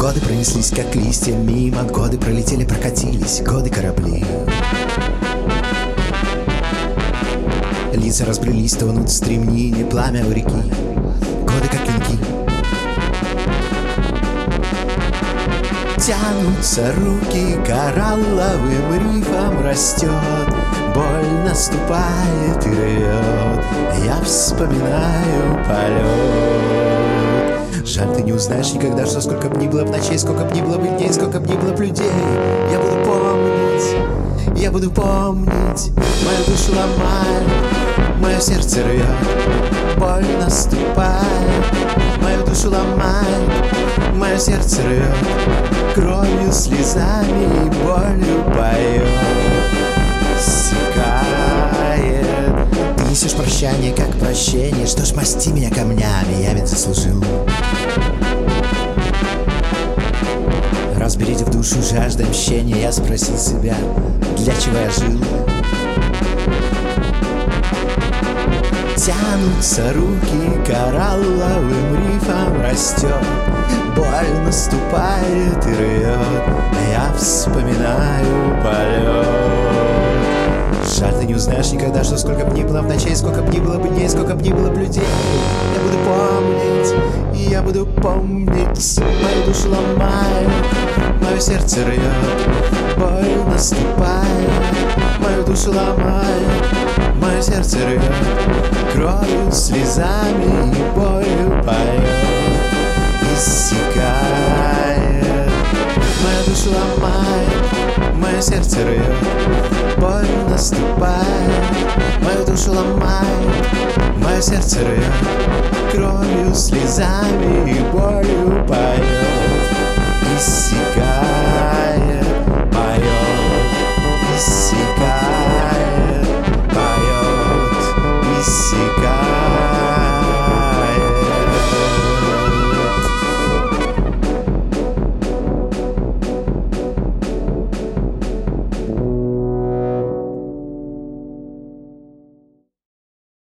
Годы пронеслись, как листья мимо, годы пролетели, прокатились, годы корабли. Лица разбрелись, тонут в стремнине, пламя у реки, годы как венки. Тянутся руки, коралловым рифом растет, боль наступает и рвет, я вспоминаю полет. Жаль, ты не узнаешь никогда, что сколько б ни было б ночей, сколько б ни было бы дней, сколько б ни было б людей. Я буду помнить, я буду помнить, мою душу ломает, мое сердце рвет, боль наступает, мою душу ломает, мое сердце рвет, кровью, слезами и болью поет, стекает. Ты несешь прощание, как прощение, что ж, масти меня камнями, я ведь заслужил. Разберите в душу жажда мщения, я спросил себя, для чего я жил. Тянутся руки, коралловым рифом растет, боль наступает и рвет, я вспоминаю полет. Жаль, ты не узнаешь никогда, что сколько б ни было в ночей, сколько б ни было бы дней, сколько б ни было б людей. Я буду помнить, я буду помнить, мою душу ломает, мое сердце рвет, боль наступает, мою душу ломает, мое сердце рвет, кровью, слезами и болью поет, иссякает. Мою душу ломает, мое сердце рвет, боль наступает, мою душу ломает, мое сердце рвет, кровью, слезами и болью поет, иссякает.